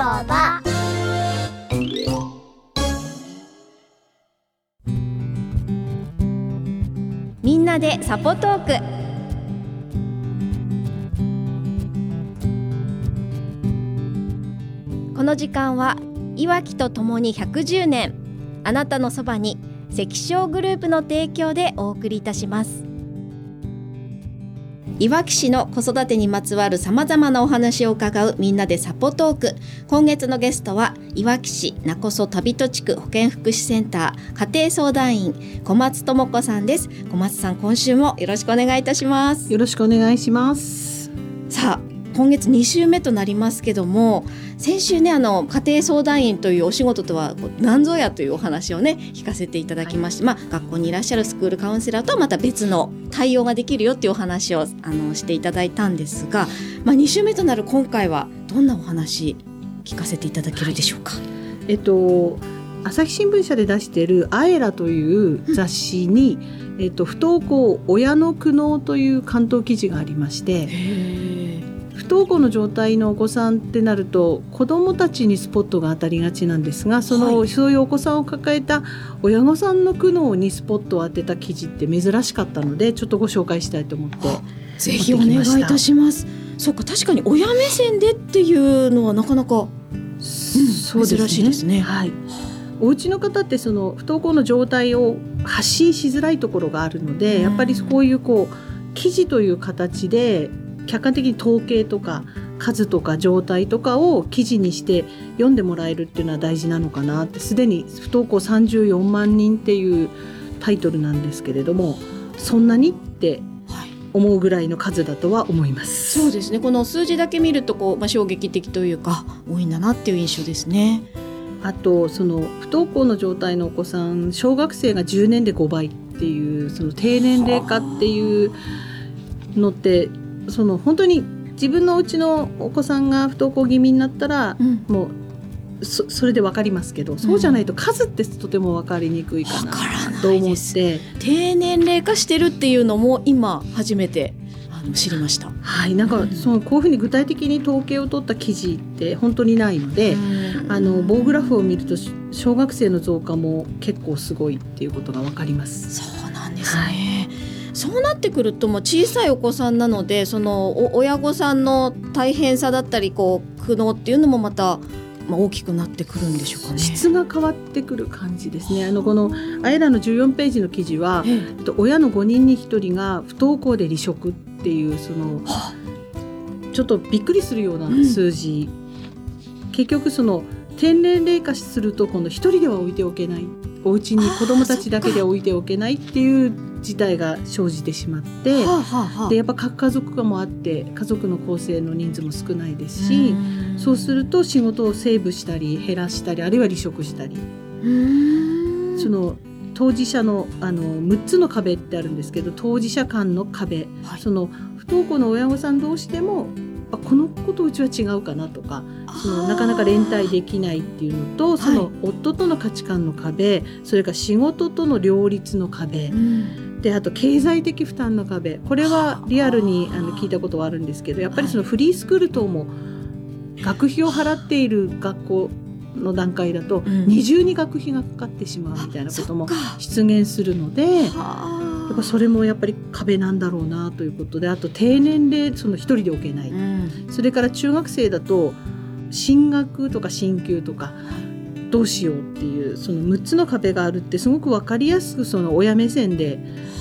場。 みんなでサポトーク。この時間はいわきとともに110年、あなたのそばに関商グループの提供でお送りいたします。いわき市の子育てにまつわるさまざまなお話を伺うみんなでサポトーク。今月のゲストはいわき市勿来旅戸地区保健福祉センター家庭相談員小松智子さんです。小松さん、今週もよろしくお願いいたします。 よろしくお願いします。 さあ、今月2週目となりますけども、先週ね、家庭相談員というお仕事とは何ぞやというお話をね聞かせていただきまして、学校にいらっしゃるスクールカウンセラーとはまた別の対応ができるよっていうお話をしていただいたんですが、2週目となる今回はどんなお話聞かせていただけるでしょうか。 朝日新聞社で出しているアエラという雑誌に、不登校親の苦悩という関東記事がありまして、不登校の状態のお子さんってなると子どもたちにスポットが当たりがちなんですが、そういうお子さんを抱えた親御さんの苦悩にスポットを当てた記事って珍しかったので、ちょっとご紹介したいと思ってぜひお願いいたします。そうか、確かに親目線でっていうのはなかなか、 そうですね、 珍しいですね。 お家の方ってその不登校の状態を発信しづらいところがあるので、やっぱりこういう記事という形で客観的に統計とか数とか状態とかを記事にして読んでもらえるっていうのは大事なのかなって。すでに不登校34万人っていうタイトルなんですけれども、そんなにって思うぐらいの数だとは思います。 そうですね、この数字だけ見ると衝撃的というか多いんだなっていう印象ですね。 あとその不登校の状態のお子さん、小学生が10年で5倍っていうその低年齢化っていうのって、その本当に自分のうちのお子さんが不登校気味になったら、もうそれで分かりますけど、そうじゃないと数ってとても分かりにくいかなと思って、 低年齢化してるっていうのも今初めて知りました。 なんかこういうふうに具体的に統計を取った記事って本当にないので、棒グラフを見ると小学生の増加も結構すごいっていうことが分かります。 そうなんですね。そうなってくるともう小さいお子さんなので、その親御さんの大変さだったり苦悩っていうのもまた大きくなってくるんでしょうかね。 質が変わってくる感じですね。このあえらの14ページの記事は、親の5人に1人が不登校で離職っていうちょっとびっくりするような数字、結局低年齢化すると今度1人では置いておけない、お家に子どもたちだけで置いておけないっていう事態が生じてしまって、でやっぱ各家族化もあって家族の構成の人数も少ないですし、そうすると仕事をセーブしたり減らしたり、あるいは離職したり、その当事者の6つの壁ってあるんですけど、当事者間の壁、その不登校の親御さん同士でもこの子とうちは違うかなとか、なかなか連帯できないっていうのと、その夫との価値観の壁、それから仕事との両立の壁、であと経済的負担の壁、これはリアルに聞いたことはあるんですけど、やっぱりそのフリースクール等も学費を払っている学校の段階だと二重に学費がかかってしまうみたいなことも出現するので、やっぱそれもやっぱり壁なんだろうなということで、あと低年齢一人で置けない、それから中学生だと進学とか進級とかどうしようっていうその6つの壁があるってすごく分かりやすくその親目線で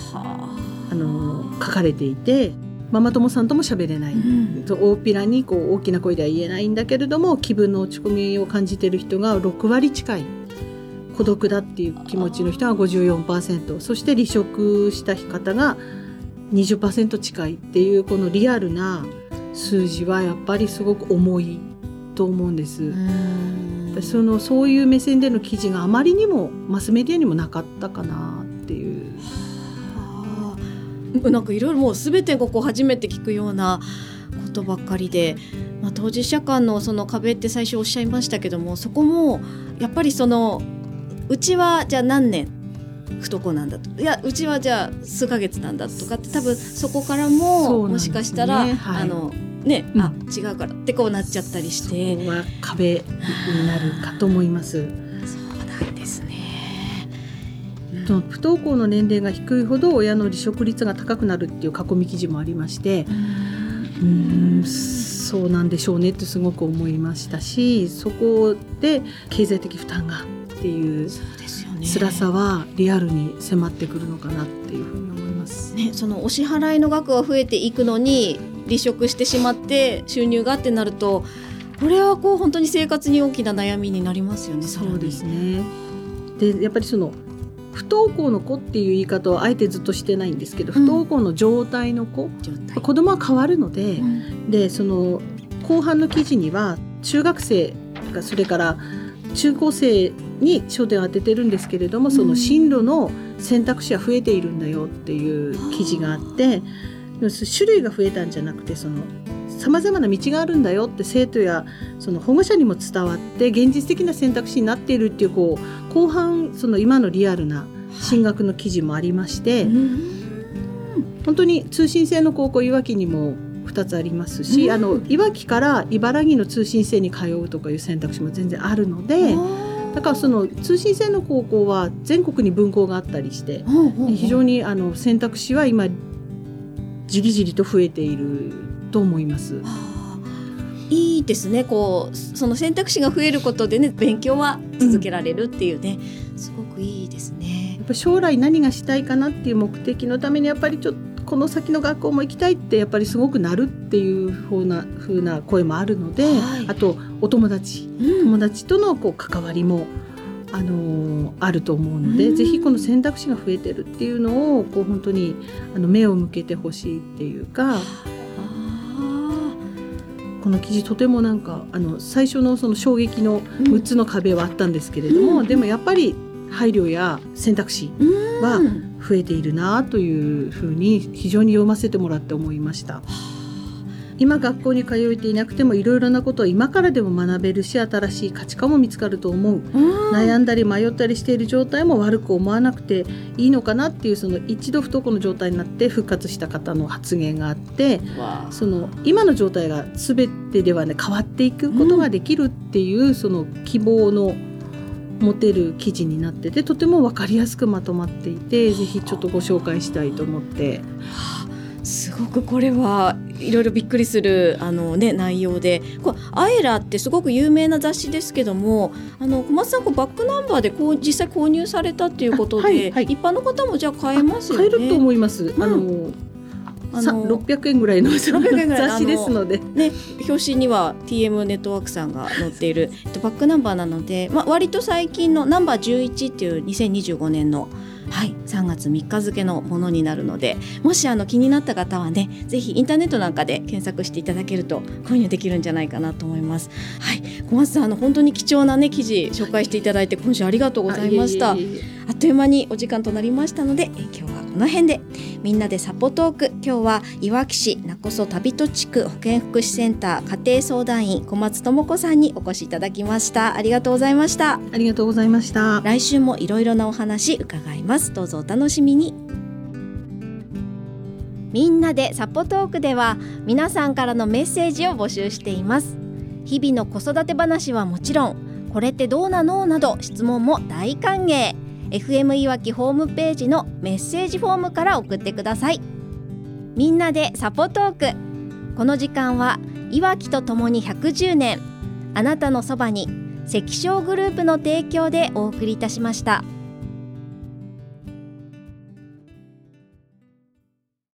書かれていて、ママ友さんとも喋れない、大っぴらに大きな声では言えないんだけれども、気分の落ち込みを感じている人が6割近い、孤独だっていう気持ちの人が 54%、 そして離職した方が 20% 近いっていう、このリアルな数字はやっぱりすごく重いと思うんです。そういう目線での記事があまりにもマスメディアにもなかったかなっていう。 なんかいろいろもう全て初めて聞くようなことばっかりで、当事者間のその壁って最初おっしゃいましたけども、そこもやっぱりうちはじゃあ何年不登校なんだと、いやうちはじゃあ数ヶ月なんだとかって、多分そこからも、もしかしたら、 ね、違うからってこうなっちゃったりして、 そこは壁になるかと思います。 そうなんですね。 不登校の年齢が低いほど親の離職率が高くなるっていう囲み記事もありまして、そうなんでしょうねってすごく思いましたし、そこで経済的負担がっていう辛さはリアルに迫ってくるのかなっていうふうに思います、 ね、そのお支払いの額が増えていくのに離職してしまって収入がってなると、これはこう本当に生活に大きな悩みになりますよね。 そうですね。でやっぱりその不登校の子っていう言い方をあえてずっとしてないんですけど、不登校の状態の子、子供は変わるので、でその後半の記事には中学生がそれから中高生に焦点を当ててるんですけれども、その進路の選択肢は増えているんだよっていう記事があって、種類が増えたんじゃなくて、その様々な道があるんだよって生徒やその保護者にも伝わって現実的な選択肢になっているっていう、こう後半その今のリアルな進学の記事もありまして、本当に通信制の高校いわきにも2つありますし、いわきから茨城の通信制に通うとかいう選択肢も全然あるので、だからその通信制の高校は全国に分校があったりして、非常に選択肢は今じりじりと増えていると思います。 いいですね。こうその選択肢が増えることでね、勉強は続けられるっていうね、すごくいいですね。 やっぱ将来何がしたいかなっていう目的のためにやっぱりちょっとこの先の学校も行きたいってやっぱりすごくなるっていう風な声もあるので、あとお友達とのこう関わりもあると思うので、ぜひこの選択肢が増えてるっていうのをこう本当に目を向けてほしいっていうか、この記事とてもなんか最初のその衝撃の6つの壁はあったんですけれども、でもやっぱり配慮や選択肢は増えているなというふうに非常に読ませてもらって思いました。今学校に通えていなくてもいろいろなことを今からでも学べるし、新しい価値観も見つかると思う。悩んだり迷ったりしている状態も悪く思わなくていいのかなっていう、その一度不登校の状態になって復活した方の発言があって、その今の状態が全てではね変わっていくことができるっていう、その希望の持てる記事になってて、とても分かりやすくまとまっていて、ぜひちょっとご紹介したいと思って。 すごくこれはいろいろびっくりする内容で、アエラってすごく有名な雑誌ですけども、小松さんバックナンバーで実際購入されたっていうことで、一般の方もじゃあ買えますよね。 買えると思います。600円ぐらいの雑誌ですので、 表紙には TM ネットワークさんが載っているバックナンバーなので、割と最近のナンバー11っていう2025年の3月3日付のものになるので、もし気になった方はね、ぜひインターネットなんかで検索していただけると購入できるんじゃないかなと思います。小松さん本当に貴重な、記事紹介していただいて今週ありがとうございました。あっという間にお時間となりましたので、今日はこの辺で。みんなでサポトーク、今日はいわき市勿来旅戸地区保健福祉センター家庭相談員小松智子さんにお越しいただきました。ありがとうございました。 ありがとうございました。 来週もいろいろなお話伺います。どうぞお楽しみに。みんなでサポトークでは皆さんからのメッセージを募集しています。日々の子育て話はもちろん、これってどうなのなど質問も大歓迎。FM いわきホームページのメッセージフォームから送ってください。みんなでサポトーク、この時間はいわきとともに110年、あなたのそばに関商グループの提供でお送りいたしました。